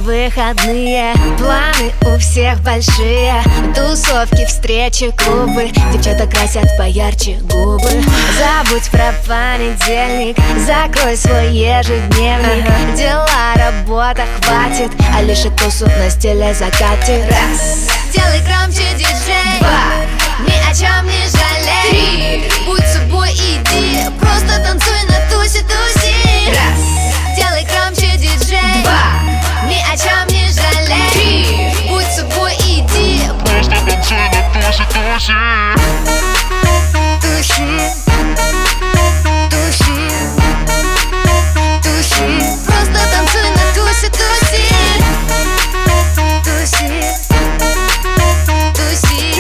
выходные, планы у всех большие. Тусовки, встречи, клубы, девчата красят поярче губы. Забудь про понедельник, закрой свой ежедневник. Дела, работа, хватит, а лишь и тусу на стиле закатит. Раз. Делай громче, диджей. Два. Ни о чем не жалей. Три. Будь собой, иди, просто танцуй на тусе, туси. Раз. Делай громче, диджей. Два. Ни о чем не жалей. Три. Будь собой, иди, Просто танцуй на тусе, тусе. туши, туши, туши. Просто танцуй на тусе, туси. Туси, туси,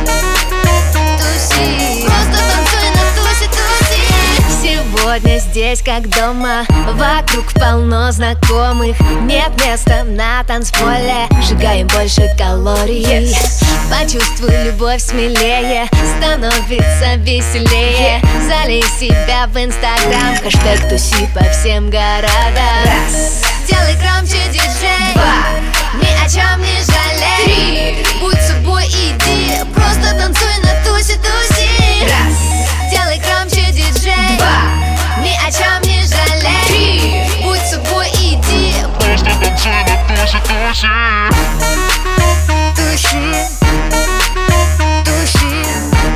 туси. Просто танцуй на тусе, туси. Сегодня здесь как дома, вокруг полно знакомых. Нет места на танцполе, сжигаем больше калорий. Почувствуй любовь смелее, становится веселее. Залей себя в Инстаграм, хэштег туси по всем городам. Раз. Делай громче, диджей. Два. Ни о чем не жалей. Три. Будь собой, иди, просто танцуй на тусе, туси. Раз. Делай громче, диджей. Два. Ни о чем не жалей. Три. Будь собой, иди, Просто танцуй на тусе, тусе. туши, туши,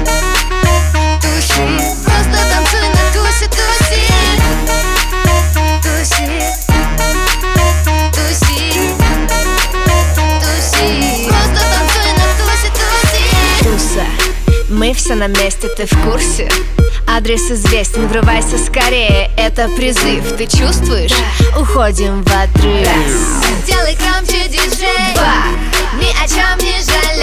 туши. Просто танцуй на тусе, туси. Туси, туси, туси. Просто танцуй на тусе, туси. Туса, мы все на месте, ты в курсе? Адрес известен, врывайся скорее, это призыв, ты чувствуешь? Уходим в отрыв. Раз. Делай громче, диджей. Два. Ни о чем не жалей.